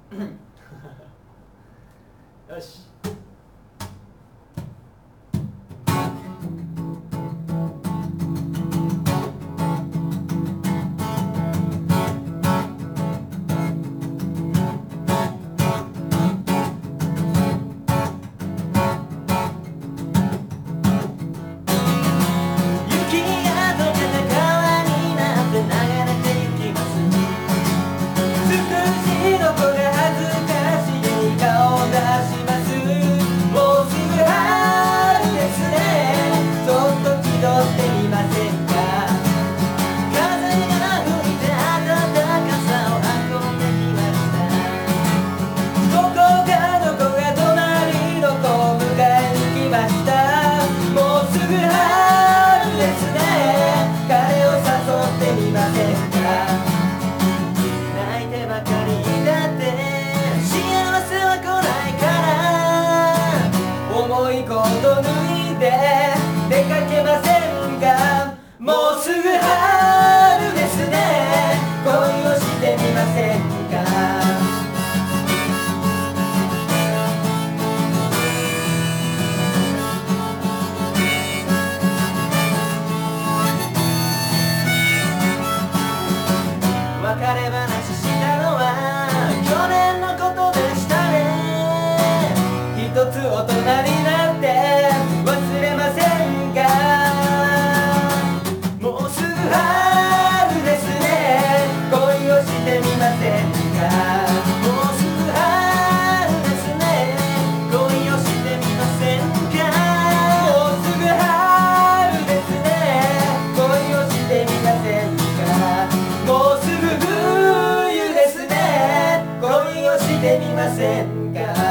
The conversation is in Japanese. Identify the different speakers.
Speaker 1: よし。重いこと脱いで出かけませんか。もうすぐ春ですね。恋をしてみませんか。別れ話したのは去年のことでしたね。一つ大人になって忘れませんか。もうすぐ春ですね。恋をしてみませんか。もうすぐ春ですね。恋をしてみませんか。もうすぐ春ですね。恋をしてみませんか。もうすぐ冬ですね。恋をしてみませんか。